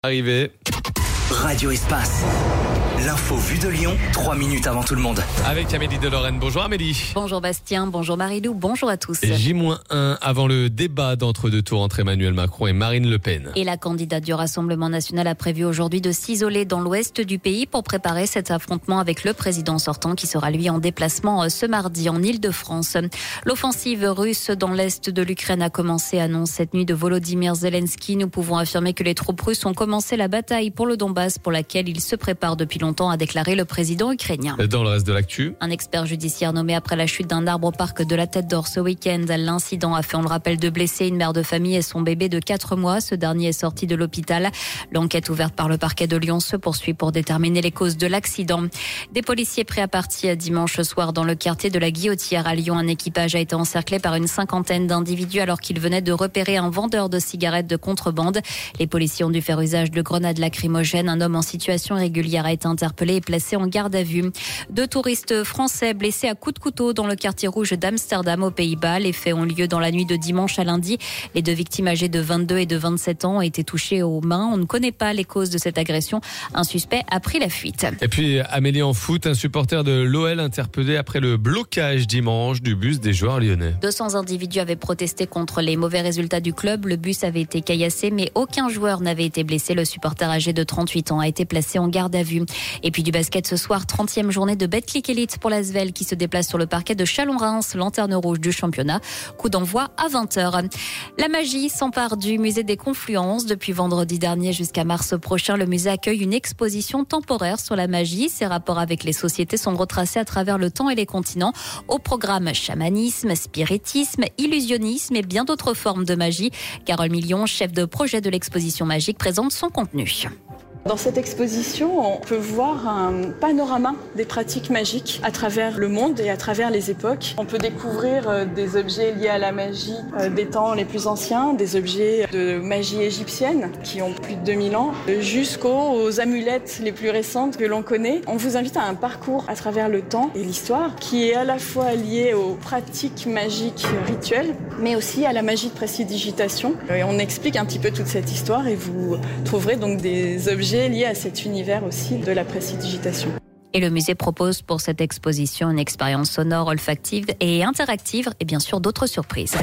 Arrivé. Radio Espace. L'info vue de Lyon, 3 minutes avant tout le monde. Avec Amélie de Lorraine. Bonjour Amélie. Bonjour Bastien, bonjour Marie-Lou, bonjour à tous. J-1 avant le débat d'entre-deux tours entre Emmanuel Macron et Marine Le Pen. Et la candidate du Rassemblement national a prévu aujourd'hui de s'isoler dans l'ouest du pays pour préparer cet affrontement avec le président sortant qui sera lui en déplacement ce mardi en Île-de-France. L'offensive russe dans l'est de l'Ukraine a commencé, annonce cette nuit de Volodymyr Zelensky. Nous pouvons affirmer que les troupes russes ont commencé la bataille pour le Donbass pour laquelle ils se préparent depuis longtemps, a déclaré le président ukrainien. Dans le reste de l'actu, un expert judiciaire nommé après la chute d'un arbre au parc de la Tête d'Or ce week-end. L'incident a fait, on le rappelle, de blesser une mère de famille et son bébé de 4 mois. Ce dernier est sorti de l'hôpital. L'enquête ouverte par le parquet de Lyon se poursuit pour déterminer les causes de l'accident. Des policiers pris à partie dimanche soir dans le quartier de la Guillotière à Lyon. Un équipage a été encerclé par une cinquantaine d'individus alors qu'ils venaient de repérer un vendeur de cigarettes de contrebande. Les policiers ont dû faire usage de grenades lacrymogènes. Un homme en situation irrégulière a été interpellé et placé en garde à vue. 2 touristes français blessés à coups de couteau dans le quartier rouge d'Amsterdam aux Pays-Bas. Les faits ont lieu dans la nuit de dimanche à lundi. Les 2 victimes âgées de 22 et de 27 ans ont été touchées aux mains. On ne connaît pas les causes de cette agression. Un suspect a pris la fuite. Et puis Amélie, en foot, un supporter de l'OL interpellé après le blocage dimanche du bus des joueurs lyonnais. 200 individus avaient protesté contre les mauvais résultats du club. Le bus avait été caillassé, mais aucun joueur n'avait été blessé. Le supporter âgé de 38 ans a été placé en garde à vue. Et puis du basket ce soir, 30e journée de Betclic Elite pour l'Asvel qui se déplace sur le parquet de Chalon-Reims, lanterne rouge du championnat. Coup d'envoi à 20h. La magie s'empare du musée des Confluences. Depuis vendredi dernier jusqu'à mars prochain, le musée accueille une exposition temporaire sur la magie. Ses rapports avec les sociétés sont retracés à travers le temps et les continents. Au programme chamanisme, spiritisme, illusionnisme et bien d'autres formes de magie. Carole Million, chef de projet de l'exposition magique, présente son contenu. Dans cette exposition, on peut voir un panorama des pratiques magiques à travers le monde et à travers les époques. On peut découvrir des objets liés à la magie des temps les plus anciens, des objets de magie égyptienne qui ont plus de 2000 ans, jusqu'aux amulettes les plus récentes que l'on connaît. On vous invite à un parcours à travers le temps et l'histoire qui est à la fois lié aux pratiques magiques rituelles, mais aussi à la magie de prestidigitation. Et on explique un petit peu toute cette histoire et vous trouverez donc des objets liés à cet univers aussi de la prestidigitation. Et le musée propose pour cette exposition une expérience sonore, olfactive et interactive et bien sûr d'autres surprises.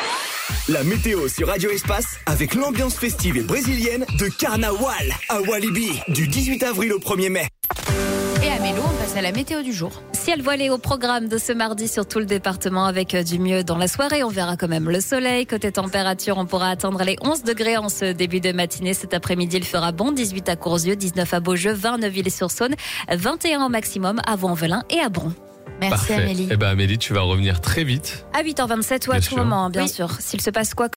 La météo sur Radio Espace avec l'ambiance festive et brésilienne de Carnaval à Walibi du 18 avril au 1er mai. Et à Mélo, on passe à la météo du jour. Ciel voilé au programme de ce mardi sur tout le département avec du mieux dans la soirée. On verra quand même le soleil. Côté température, on pourra atteindre les 11 degrés en ce début de matinée. Cet après-midi, il fera bon. 18 à Courzieux, 19 à Beaujeu, 20 à Neuville-sur-Saône, 21 au maximum à Vaux-en-Velin et à Bron. Merci. Parfait. Amélie. Amélie, tu vas revenir très vite. À 8h27 ou à tout moment, bien sûr. S'il se passe quoi